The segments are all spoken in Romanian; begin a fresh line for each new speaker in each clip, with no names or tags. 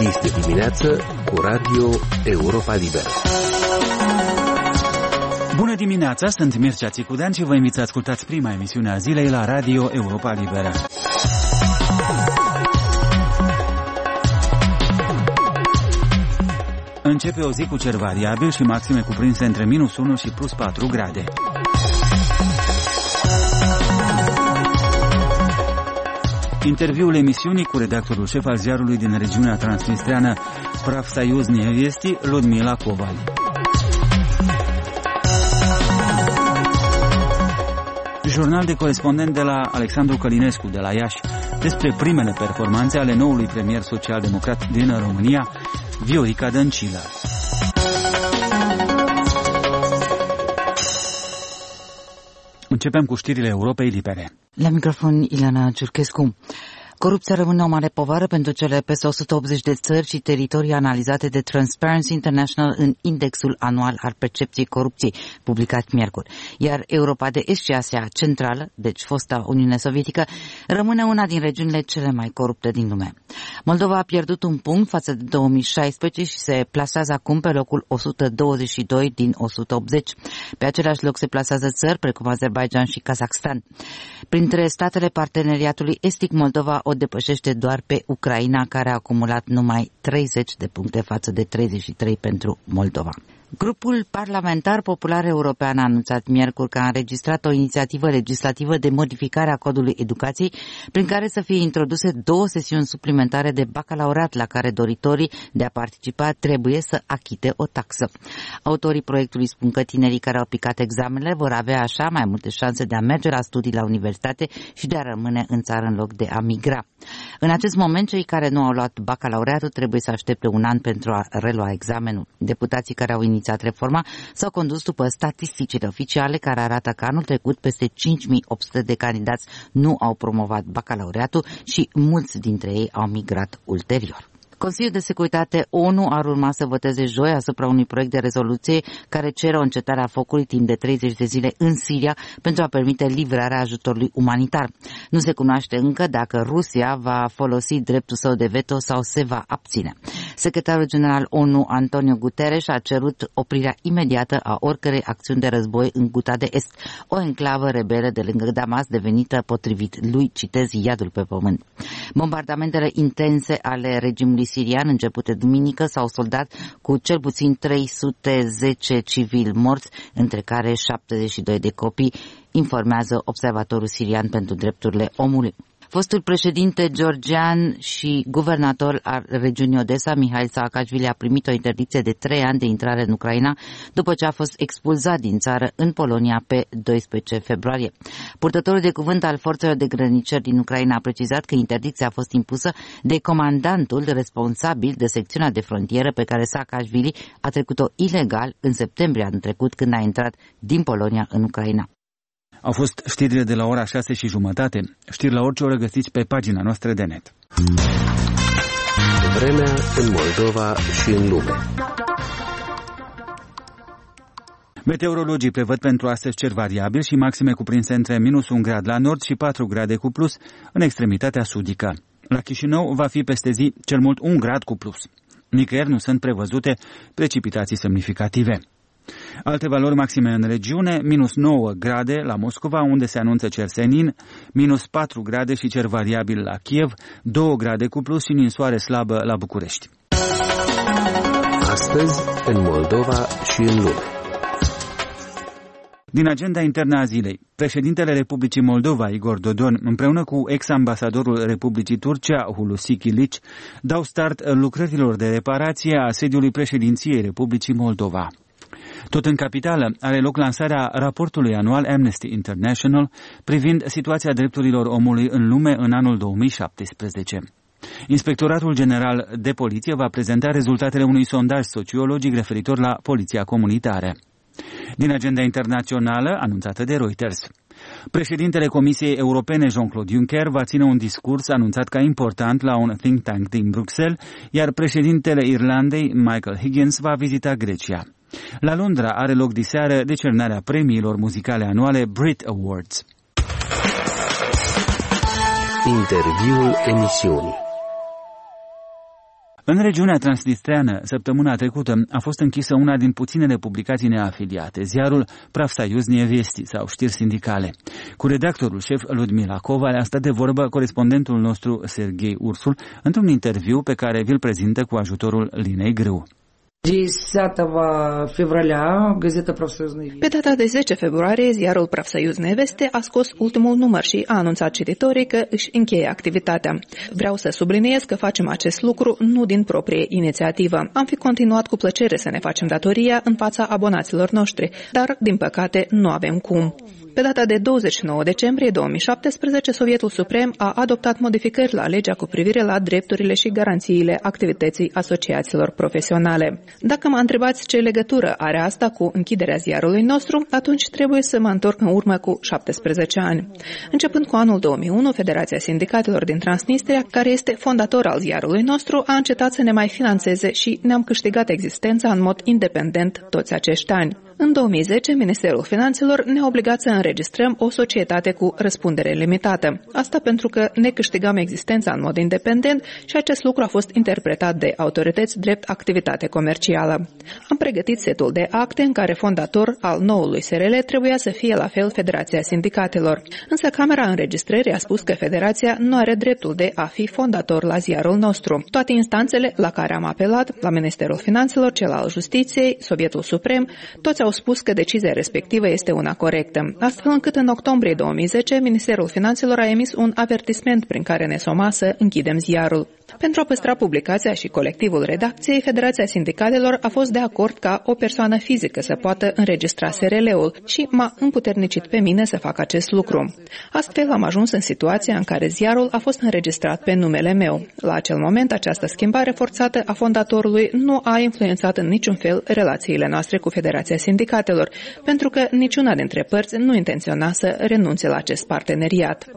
Este dimineață cu Radio Europa Liberă.
Bună dimineața, sunt Mircea Țicudean și vă invit să ascultați prima emisiune a zilei la Radio Europa Liberă. Începe o zi cu cer variabil și maxime cuprinse între -1 și +4 grade. Interviul emisiunii cu redactorul șef al ziarului din regiunea transnistreană Pravsayuznie Vesti, Ludmila Koval. Jurnal de corespondent de la Alexandru Călinescu de la Iași despre primele performanțe ale noului premier social-democrat din România, Viorica Dăncilă. Începem cu știrile Europei Libere.
La microfon Ileana Ciurchescu. Corupția rămâne o mare povară pentru cele peste 180 de țări și teritorii analizate de Transparency International în indexul anual al percepției corupției, publicat miercuri. Iar Europa de Est și Asia Centrală, deci fosta Uniune Sovietică, rămâne una din regiunile cele mai corupte din lume. Moldova a pierdut un punct față de 2016 și se plasează acum pe locul 122 din 180. Pe același loc se plasează țări precum Azerbaijan și Kazakhstan. Printre statele parteneriatului estic, Moldova o depășește doar pe Ucraina, care a acumulat numai 30 de puncte față de 33 pentru Moldova. Grupul parlamentar popular european a anunțat miercuri că a înregistrat o inițiativă legislativă de modificare a codului educației, prin care să fie introduse 2 sesiuni suplimentare de bacalaureat la care doritorii de a participa trebuie să achite o taxă. Autorii proiectului spun că tinerii care au picat examenele vor avea așa mai multe șanse de a merge la studii la universitate și de a rămâne în țară în loc de a migra. În acest moment, cei care nu au luat bacalaureatul trebuie să aștepte un an pentru a relua examenul. Deputații care au inițiat reforma s-au condus după statisticile oficiale care arată că anul trecut peste 5800 de candidați nu au promovat bacalaureatul și mulți dintre ei au migrat ulterior. Consiliul de Securitate ONU ar urma să voteze joi asupra unui proiect de rezoluție care cere o încetare a focului timp de 30 de zile în Siria pentru a permite livrarea ajutorului umanitar. Nu se cunoaște încă dacă Rusia va folosi dreptul său de veto sau se va abține. Secretarul general ONU Antonio Guterres a cerut oprirea imediată a oricărei acțiuni de război în Ghouta de Est, o enclavă rebelă de lângă Damas devenită, potrivit lui, citez, iadul pe pământ. Bombardamentele intense ale regimului sirian începute duminică s-au soldat cu cel puțin 310 civili morți, între care 72 de copii, informează Observatorul Sirian pentru Drepturile Omului. Fostul președinte georgian și guvernator al regiunii Odessa, Mihail Saakashvili, a primit o interdicție de 3 ani de intrare în Ucraina după ce a fost expulzat din țară în Polonia pe 12 februarie. Purtătorul de cuvânt al forțelor de grăniceri din Ucraina a precizat că interdicția a fost impusă de comandantul responsabil de secțiunea de frontieră pe care Saakashvili a trecut-o ilegal în septembrie anul trecut, când a intrat din Polonia în Ucraina.
Au fost știrile de la ora 6:30. Știri la orice oră găsiți pe pagina noastră de net.
Vremea în Moldova și în lume.
Meteorologii prevăd pentru astăzi cer variabil și maxime cuprinse între -1 grad la nord și 4 grade cu plus în extremitatea sudică. La Chișinău va fi peste zi cel mult 1 grad cu plus. Nicăieri nu sunt prevăzute precipitații semnificative. Alte valori maxime în regiune: -9 grade la Moscova, unde se anunță cer senin, -4 grade și cer variabil la Kiev, 2 grade cu plus și ninsoare slabă la București.
Astăzi, în Moldova și în lume.
Din agenda internă a zilei, președintele Republicii Moldova, Igor Dodon, împreună cu ex-ambasadorul Republicii Turcia, Hulusi Kilic, dau start lucrărilor de reparație a sediului președinției Republicii Moldova. Tot în capitală are loc lansarea raportului anual Amnesty International privind situația drepturilor omului în lume în anul 2017. Inspectoratul General de Poliție va prezenta rezultatele unui sondaj sociologic referitor la poliția comunitară. Din agenda internațională, anunțată de Reuters, președintele Comisiei Europene, Jean-Claude Juncker, va ține un discurs anunțat ca important la un think tank din Bruxelles, iar președintele Irlandei, Michael Higgins, va vizita Grecia. La Londra are loc diseară decernarea premiilor muzicale anuale Brit Awards.
Interviul emisiunii.
În regiunea transnistreană, săptămâna trecută, a fost închisă una din puținele publicații neafiliate, ziarul Pravsayuznie Vesti sau Știri Sindicale. Cu redactorul șef Ludmila Koval a stat de vorbă corespondentul nostru Serghei Ursul într-un interviu pe care vi-l prezintă cu ajutorul Linei Grâu.
Pe data de 10 februarie, ziarul Pravsayuznie Vesti a scos ultimul număr și a anunțat cititorii că își încheie activitatea. Vreau să subliniez că facem acest lucru nu din proprie inițiativă. Am fi continuat cu plăcere să ne facem datoria în fața abonaților noștri, dar, din păcate, nu avem cum. Pe data de 29 decembrie 2017, Sovietul Suprem a adoptat modificări la legea cu privire la drepturile și garanțiile activității asociațiilor profesionale. Dacă mă întrebați ce legătură are asta cu închiderea ziarului nostru, atunci trebuie să mă întorc în urmă cu 17 ani. Începând cu anul 2001, Federația Sindicatelor din Transnistria, care este fondator al ziarului nostru, a încetat să ne mai finanțeze și ne-am câștigat existența în mod independent toți acești ani. În 2010, Ministerul Finanțelor ne-a obligat să înregistrăm o societate cu răspundere limitată. Asta pentru că ne câștigam existența în mod independent și acest lucru a fost interpretat de autorități drept activitate comercială. Am pregătit setul de acte în care fondator al noului SRL trebuia să fie la fel Federația Sindicatelor. Însă Camera Înregistrării a spus că Federația nu are dreptul de a fi fondator la ziarul nostru. Toate instanțele la care am apelat, la Ministerul Finanțelor, cel al Justiției, Sovietul Suprem, toți au spus că decizia respectivă este una corectă. Astfel încât în octombrie 2010, Ministerul Finanțelor a emis un avertisment prin care ne soma să închidem ziarul. Pentru a păstra publicația și colectivul redacției, Federația Sindicatelor a fost de acord ca o persoană fizică să poată înregistra SRL-ul și m-a împuternicit pe mine să fac acest lucru. Astfel am ajuns în situația în care ziarul a fost înregistrat pe numele meu. La acel moment, această schimbare forțată a fondatorului nu a influențat în niciun fel relațiile noastre cu Federația Sindicatelor, pentru că niciuna dintre părți nu intenționa să renunțe la acest parteneriat.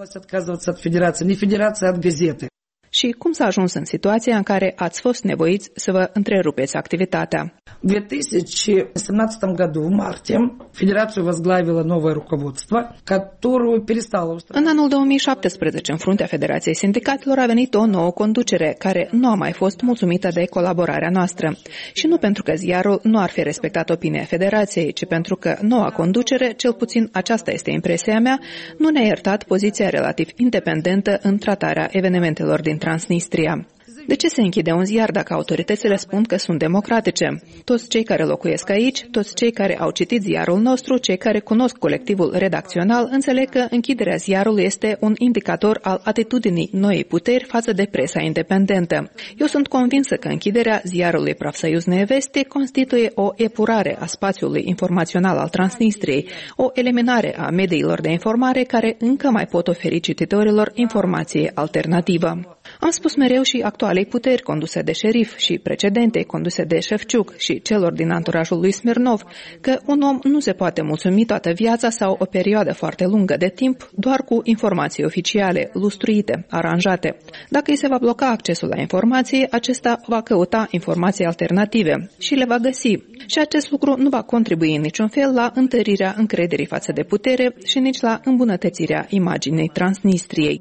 Și cum s-a ajuns în situația în care ați fost nevoiți să vă întrerupeți activitatea?
В 2017 году, в марте, Федерацию возглавило новое руководство, которое перестало устраивать.
În anul 2017, în fruntea Federației Sindicatelor a venit o nouă conducere, care nu a mai fost mulțumită de colaborarea noastră. Și nu pentru că ziarul nu ar fi respectat opinia Federației, ci pentru că noua conducere, cel puțin aceasta este impresia mea, nu ne-a iertat poziția relativ independentă în tratarea evenimentelor din Transnistria. De ce se închide un ziar dacă autoritățile spun că sunt democratice? Toți cei care locuiesc aici, toți cei care au citit ziarul nostru, cei care cunosc colectivul redacțional, înțeleg că închiderea ziarului este un indicator al atitudinii noii puteri față de presa independentă. Eu sunt convinsă că închiderea ziarului Pravsayuznie Vesti constituie o epurare a spațiului informațional al Transnistriei, o eliminare a mediilor de informare care încă mai pot oferi cititorilor informație alternativă. Am spus mereu și actualei puteri conduse de șerif și precedentei conduse de Șefciuc și celor din anturajul lui Smirnov că un om nu se poate mulțumi toată viața sau o perioadă foarte lungă de timp doar cu informații oficiale, lustruite, aranjate. Dacă îi se va bloca accesul la informații, acesta va căuta informații alternative și le va găsi. Și acest lucru nu va contribui în niciun fel la întărirea încrederii față de putere și nici la îmbunătățirea imaginii Transnistriei.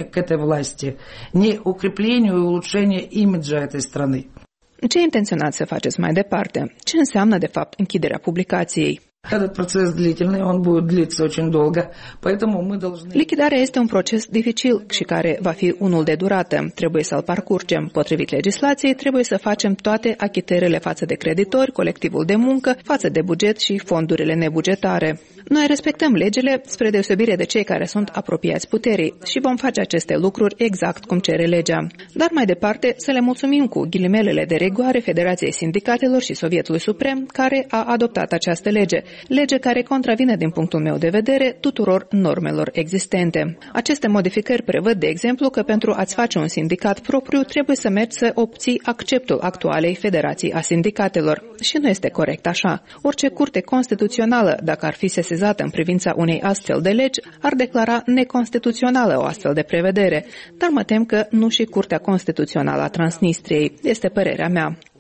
Укреплению и улучшению имиджа этой страны.
Ce intenționați să faceți mai departe? Ce înseamnă, de fapt, închiderea publicației?
Этот процесс длительный, он будет длиться очень долго, поэтому мы должны...
Lichidarea este un proces dificil și care va fi unul de durată. Trebuie să-l parcurgem. Potrivit legislației, trebuie să facem toate achitările față de creditori, colectivul de muncă, față de buget și fondurile nebugetare. Noi respectăm legile, spre deosebire de cei care sunt apropiați puterii și vom face aceste lucruri exact cum cere legea. Dar mai departe, să le mulțumim cu ghilimelele de rigoare Federației Sindicatelor și Sovietului Suprem, care a adoptat această lege care contravine din punctul meu de vedere tuturor normelor existente. Aceste modificări prevăd, de exemplu, că pentru a-ți face un sindicat propriu trebuie să mergi să obții acceptul actualei Federații a Sindicatelor. Și nu este corect așa. Orice curte constituțională, dacă ar fi sesizată în privința unei astfel de legi, ar declara neconstituțională o astfel de prevedere. Dar mă tem că nu și Curtea Constituțională a Transnistriei. Este părerea mea.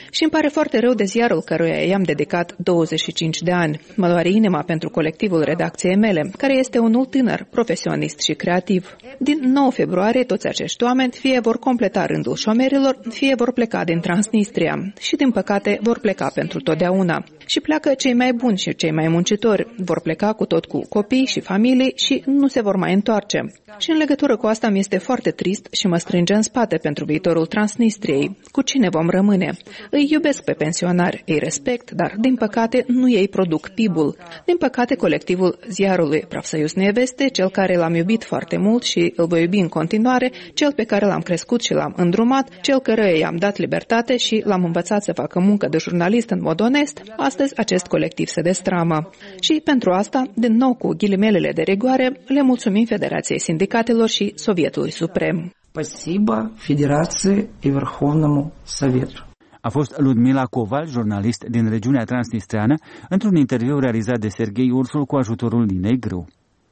Și îmi pare foarte rău de ziarul căruia i-am dedicat 25 de ani. Mă doare inima pentru colectivul redacției mele, care este unul tânăr, profesionist și creativ. Din 9 februarie, toți acești oameni fie vor completa rândul șomerilor, fie vor pleca din Transnistria și, din păcate, vor pleca pentru totdeauna. Și pleacă cei mai buni și cei mai muncitori. Vor pleca cu tot cu copii și familii și nu se vor mai întoarce. Și în legătură cu asta mi este foarte trist și mă strânge în spate pentru viitorul Transnistriei. Cu cine vom rămâne? Îi iubesc pe pensionari, îi respect, dar, din păcate, nu ei produc PIB-ul. Din păcate, colectivul ziarului Pravsayuzne Veste, cel care l-am iubit foarte mult și îl voi iubi în continuare, cel pe care l-am crescut și l-am îndrumat, cel căruia i-am dat libertate și l-am învățat să facă muncă de jurnalist în mod onest, astăzi acest colectiv se destramă. Și pentru asta, din nou cu ghilimelele de rigoare, le mulțumim Federației Sindicatelor și Sovietului Suprem.
Спасибо Федерации и Верховному Совету.
A fost Ludmila Coval, jurnalist din regiunea transnistreană, într-un interviu realizat de Serghei Ursul cu ajutorul Linei Grâu.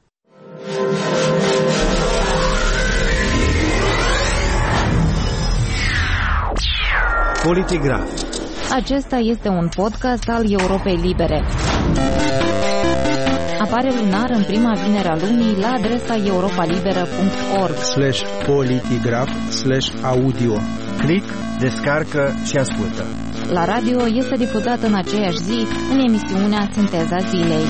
Politigraf.
Acesta este un podcast al Europei Libere. Apare lunar în prima vinere a lunii la adresa europalibera.org
/politigraf/audio. Click, descarcă și ascultă.
La radio este difuzat în aceeași zi în emisiunea Sinteza Zilei.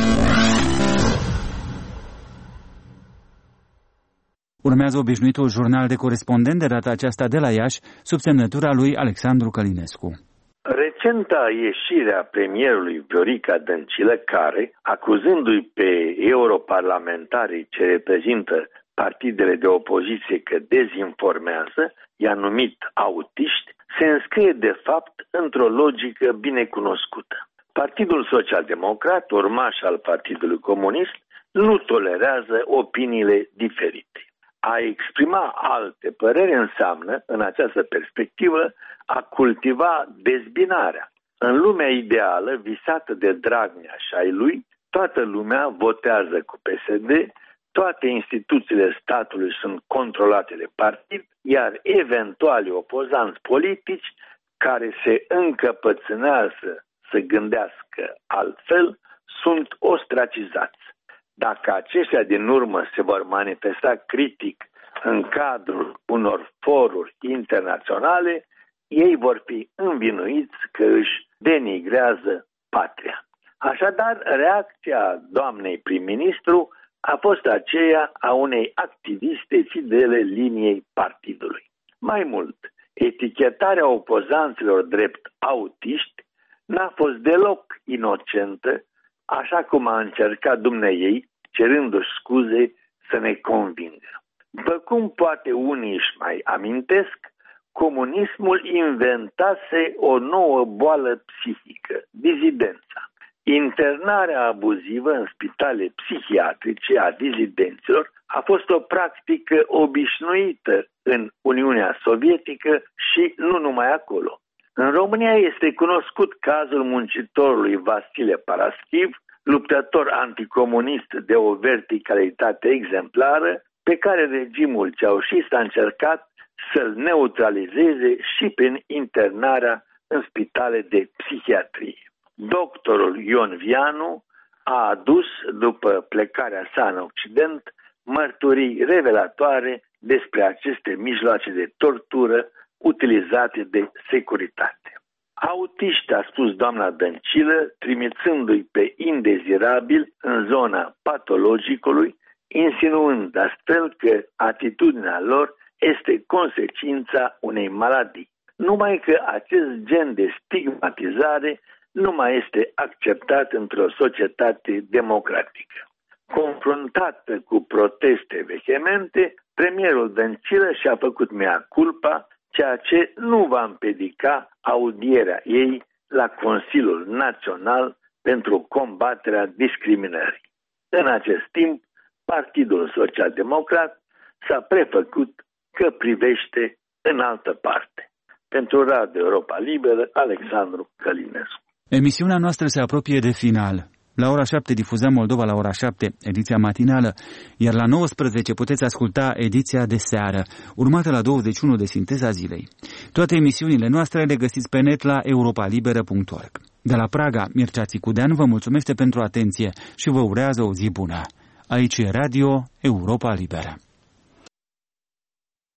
Urmează obișnuitul jurnal de corespondent de data aceasta de la Iași, sub semnătura lui Alexandru Călinescu.
Recenta ieșire a premierului Viorica Dăncilă, care, acuzându-i pe europarlamentarii ce reprezintă partidele de opoziție că dezinformează, i-a numit autiști, se înscrie de fapt într-o logică binecunoscută. Partidul Social-Democrat, urmaș al Partidului Comunist, nu tolerează opiniile diferite. A exprima alte păreri înseamnă, în această perspectivă, a cultiva dezbinarea. În lumea ideală, visată de Dragnea și ai lui, toată lumea votează cu PSD, toate instituțiile statului sunt controlate de partid, iar eventuali opozanți politici care se încăpățânează să gândească altfel, sunt ostracizați. Dacă aceștia din urmă se vor manifesta critic în cadrul unor foruri internaționale, ei vor fi învinuiți că își denigrează patria. Așadar, reacția doamnei prim-ministru a fost aceea a unei activiste fidele liniei partidului. Mai mult, etichetarea opozanților drept autiști n-a fost deloc inocentă, așa cum a încercat dumneiei, cerându-și scuze, să ne convingă. După cum poate unii își mai amintesc, comunismul inventase o nouă boală psihică, dizidența. Internarea abuzivă în spitale psihiatrice a dizidenților a fost o practică obișnuită în Uniunea Sovietică și nu numai acolo. În România este cunoscut cazul muncitorului Vasile Paraschiv, luptător anticomunist de o verticalitate exemplară, pe care regimul ceaușist a încercat să-l neutralizeze și prin internarea în spitale de psihiatrie. Doctorul Ion Vianu a adus, după plecarea sa în Occident, mărturii revelatoare despre aceste mijloace de tortură utilizate de securitate. Autiști, a spus doamna Dăncilă, trimițându-i pe indezirabil în zona patologicului, insinuând astfel că atitudinea lor este consecința unei maladii. Numai că acest gen de stigmatizare nu mai este acceptat într-o societate democratică. Confruntată cu proteste vehemente, premierul Dăncilă și-a făcut mea culpa, ceea ce nu va împiedica audierea ei la Consiliul Național pentru combaterea discriminării. În acest timp, Partidul Social-Democrat s-a prefăcut că privește în altă parte. Pentru Radio Europa Liberă, Alexandru Călinescu.
Emisiunea noastră se apropie de final. La ora 7 difuzăm Moldova la ora 7, ediția matinală, iar la 19 puteți asculta ediția de seară, urmată la 21 de Sinteza Zilei. Toate emisiunile noastre le găsiți pe net la europalibera.org. De la Praga, Mircea Țicudean vă mulțumește pentru atenție și vă urează o zi bună. Aici e Radio Europa Liberă.